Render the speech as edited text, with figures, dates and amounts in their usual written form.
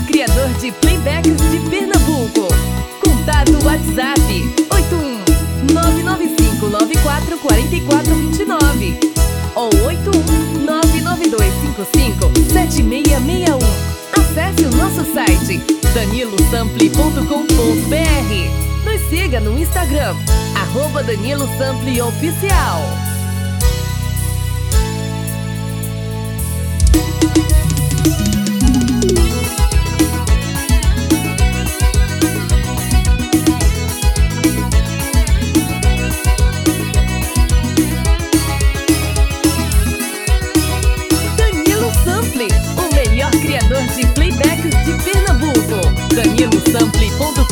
criador de playbacks de Pernambuco. Contato WhatsApp 81995944429 ou 81992557661. Acesse o nosso site danilosample.com.br. Nos siga no Instagram @DaniloSampleOficial. Danilo Sample, o melhor criador de playbacks de Pernambuco. danilosample.com.br